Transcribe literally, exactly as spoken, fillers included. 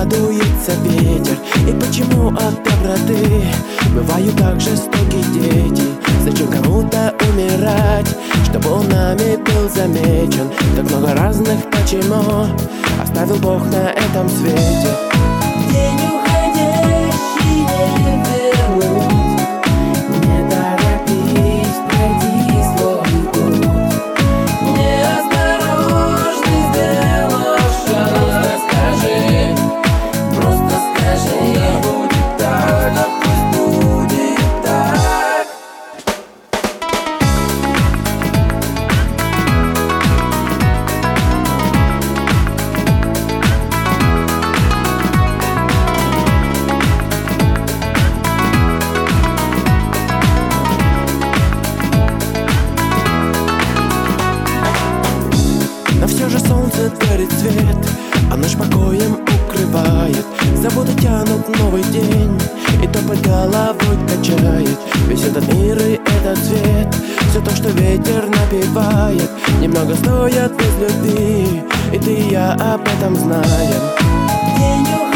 дуется ветер? И почему от доброты бывают так жестоки дети? Зачем кому-то умирать, чтобы он нами был замечен? Так много разных почему оставил Бог на этом свете. День уходящий не вернуть, не торопись, пройди свой путь. Неосторожный сделаешь шаг. Просто скажи, просто скажи, да будет так, да пусть будет так. Но все же солнце дарит свет, а ночь покоем укрывает. Заботы тянут новый день, и то под головой качает. Весь этот мир и этот свет, все то, что ветер напевает, немного стоят без любви, и ты и я об этом знаем. День